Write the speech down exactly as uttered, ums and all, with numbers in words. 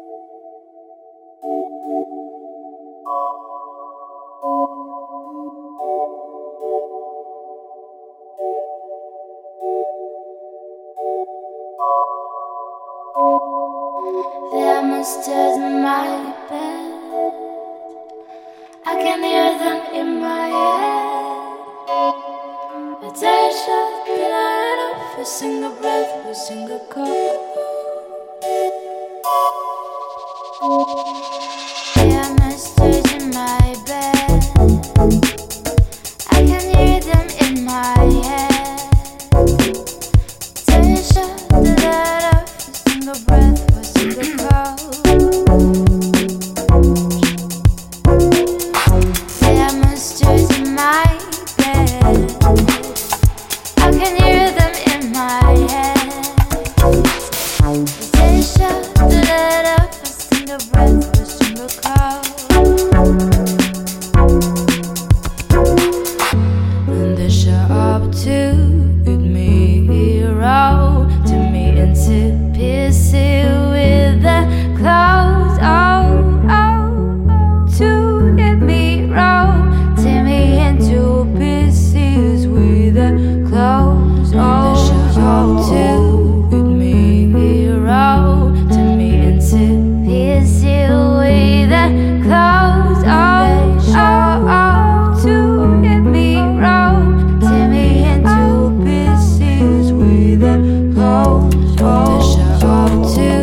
There are monsters in my bed. I can hear them in my head. I take a shot that I had off a single breath, a single call. There are monsters in my bed. I can hear them in my head. Take a shot that I had off a single breath, a single call. There are monsters in my bed. I can hear them in my head. Take a shot that I had off a single breath, a single call. And they show up to with me, roll to me into pieces with the clothes. Oh, oh, to get me, roll to me into pieces with the clothes. Oh, they show up to with me, roll to me into pieces with the clothes. Oh, oh, oh, to get me, roll to me into pieces with the clothes. Oh, they show up to